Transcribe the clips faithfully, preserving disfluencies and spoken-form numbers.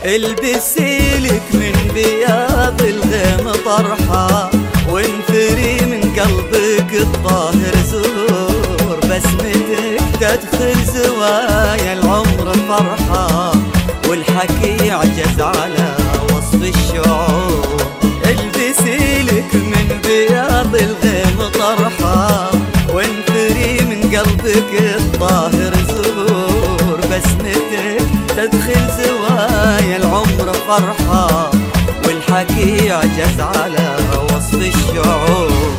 البسي لك من بياض الغيم طرحة، وانثري من قلبك الطاهر زهور، بسمتك تدخل زوايا العمر فرحة، والحكي يعجز على وصف الشعور. البسي لك من بياض الغيم طرحة، وانثري من قلبك الطاهر زهور، بسمتك تدخل زوايا العمر فرحة، والحكي يعجز على وصف الشعور.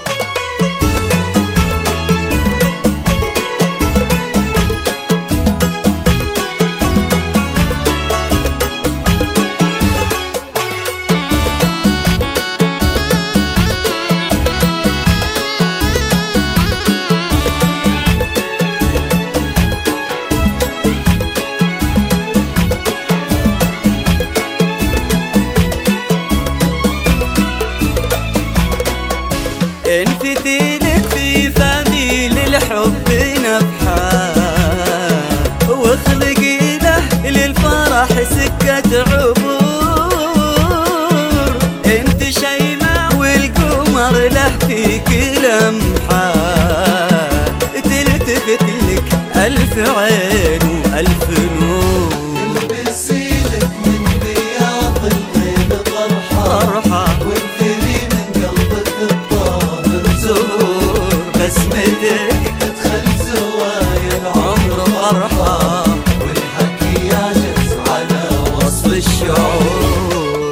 انفتي لك في فميل الحب نفحة، واخلقي له للفرح سكة عبور، انت شيماء والقمر له فيك لمحة، تلتفت لك ألف عين وألف نور. البسي لك من بياض الغيم طرحة، وانثري من قلبك الطاهر زهور، بسمتك تدخل زوايا العمر فرحة، والحكي يعجز على وصف الشعور.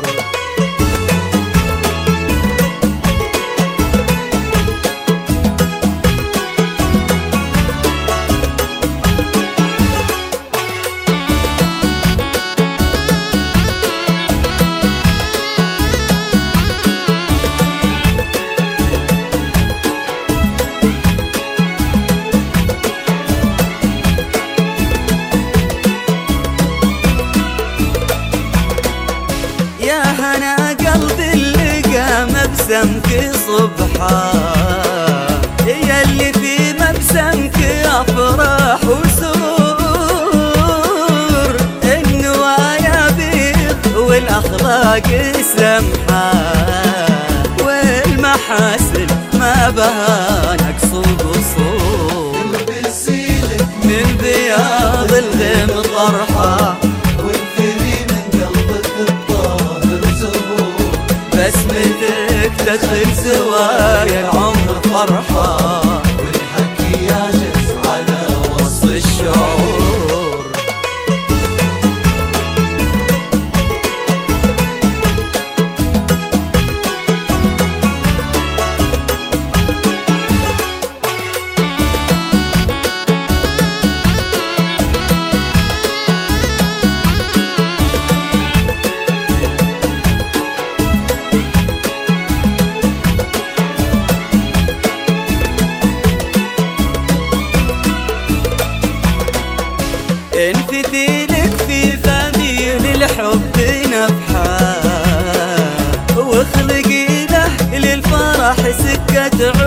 يا هنا قلبي اللي قام بسمك صبحا، يا اللي في مبسمك افراح وسرور، النوايا بيض والاخلاق سمحة، والمحاسن ما بها نقص وقصور. البسي لك من بياض الغيم طرحة، بسمتك تدخل زوايا العمر فرحة، والحكي يعجز على وصف الشعور. انفتي لك في فميل الحب نفحة، واخلقي له للفرح سكة